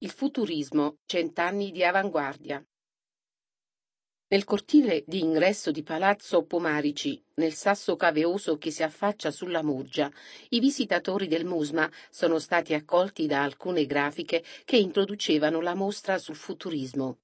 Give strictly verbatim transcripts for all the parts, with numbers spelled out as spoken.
Il futurismo, cent'anni di avanguardia. Nel cortile di ingresso di Palazzo Pomarici, nel sasso caveoso che si affaccia sulla Murgia, i visitatori del MUSMA sono stati accolti da alcune grafiche che introducevano la mostra sul futurismo.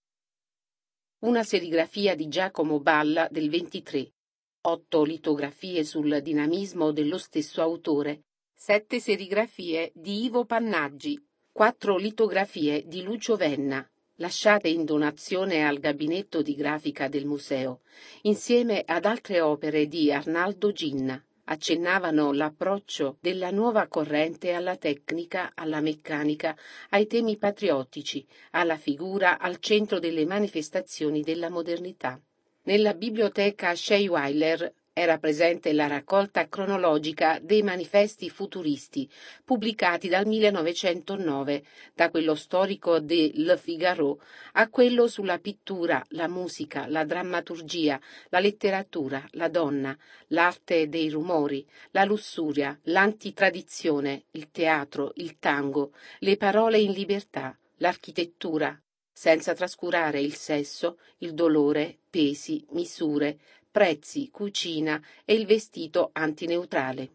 Una serigrafia di Giacomo Balla del ventitré, otto litografie sul dinamismo dello stesso autore, sette serigrafie di Ivo Pannaggi, quattro litografie di Lucio Venna, lasciate in donazione al gabinetto di grafica del museo, insieme ad altre opere di Arnaldo Ginna, accennavano l'approccio della nuova corrente alla tecnica, alla meccanica, ai temi patriottici, alla figura al centro delle manifestazioni della modernità. Nella biblioteca Scheiweiler era presente la raccolta cronologica dei manifesti futuristi, pubblicati dal millenovecentonove, da quello storico de Le Figaro a quello sulla pittura, la musica, la drammaturgia, la letteratura, la donna, l'arte dei rumori, la lussuria, l'antitradizione, il teatro, il tango, le parole in libertà, l'architettura, senza trascurare il sesso, il dolore, pesi, misure, prezzi, cucina e il vestito antineutrale.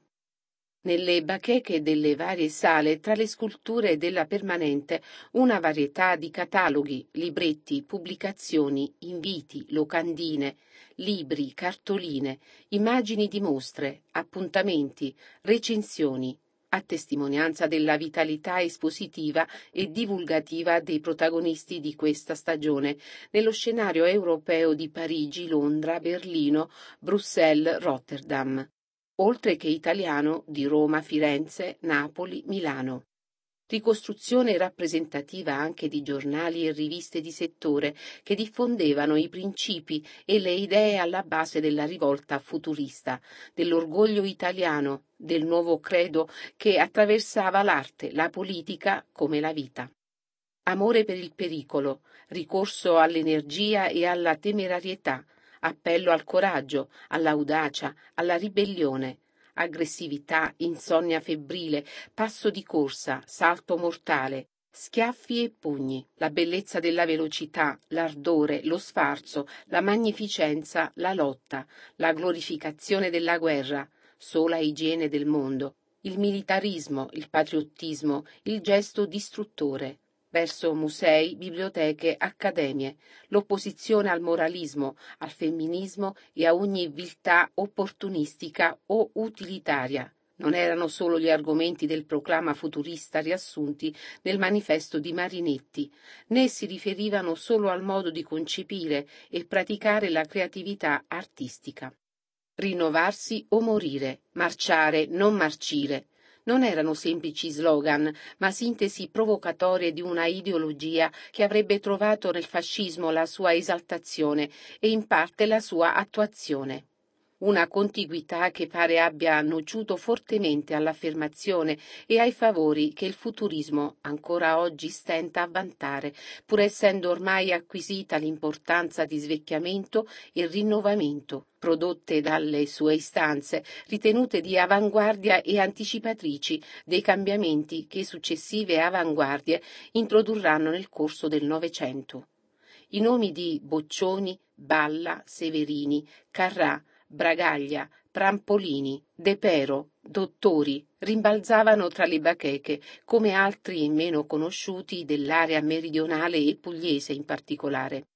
Nelle bacheche delle varie sale, tra le sculture della permanente, una varietà di cataloghi, libretti, pubblicazioni, inviti, locandine, libri, cartoline, immagini di mostre, appuntamenti, recensioni, a testimonianza della vitalità espositiva e divulgativa dei protagonisti di questa stagione nello scenario europeo di Parigi, Londra, Berlino, Bruxelles, Rotterdam, oltre che italiano di Roma, Firenze, Napoli, Milano. Ricostruzione rappresentativa anche di giornali e riviste di settore che diffondevano i principi e le idee alla base della rivolta futurista, dell'orgoglio italiano, del nuovo credo che attraversava l'arte, la politica come la vita. Amore per il pericolo, ricorso all'energia e alla temerarietà, appello al coraggio, all'audacia, alla ribellione, aggressività, insonnia febbrile, passo di corsa, salto mortale, schiaffi e pugni, la bellezza della velocità, l'ardore, lo sfarzo, la magnificenza, la lotta, la glorificazione della guerra, sola igiene del mondo, il militarismo, il patriottismo, il gesto distruttore, verso musei, biblioteche, accademie, l'opposizione al moralismo, al femminismo e a ogni viltà opportunistica o utilitaria. Non erano solo gli argomenti del proclama futurista riassunti nel manifesto di Marinetti, né si riferivano solo al modo di concepire e praticare la creatività artistica. Rinnovarsi o morire, marciare, non marcire. Non erano semplici slogan, ma sintesi provocatorie di una ideologia che avrebbe trovato nel fascismo la sua esaltazione e in parte la sua attuazione. Una contiguità che pare abbia nociuto fortemente all'affermazione e ai favori che il futurismo ancora oggi stenta a vantare, pur essendo ormai acquisita l'importanza di svecchiamento e rinnovamento, prodotte dalle sue istanze, ritenute di avanguardia e anticipatrici dei cambiamenti che successive avanguardie introdurranno nel corso del Novecento. I nomi di Boccioni, Balla, Severini, Carrà, Bragaglia, Prampolini, De Pero, Dottori rimbalzavano tra le bacheche come altri meno conosciuti dell'area meridionale e pugliese in particolare.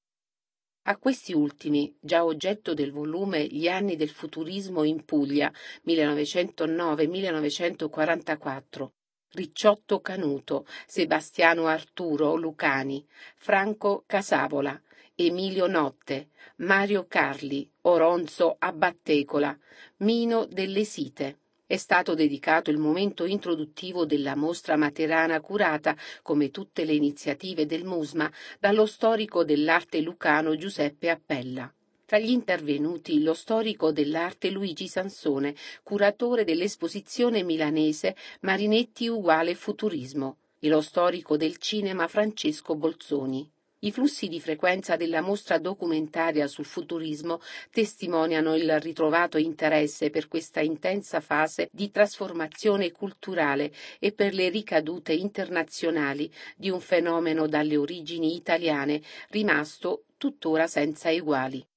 A questi ultimi, già oggetto del volume Gli anni del futurismo in Puglia, millenovecentonove millenovecentoquarantaquattro, Ricciotto Canuto, Sebastiano Arturo Lucani, Franco Casavola, Emilio Notte, Mario Carli, Oronzo Abbattecola, Mino delle Site. È stato dedicato il momento introduttivo della mostra materana curata, come tutte le iniziative del MUSMA, dallo storico dell'arte lucano Giuseppe Appella. Tra gli intervenuti lo storico dell'arte Luigi Sansone, curatore dell'esposizione milanese Marinetti uguale futurismo, e lo storico del cinema Francesco Bolzoni. I flussi di frequenza della mostra documentaria sul futurismo testimoniano il ritrovato interesse per questa intensa fase di trasformazione culturale e per le ricadute internazionali di un fenomeno dalle origini italiane rimasto tuttora senza eguali.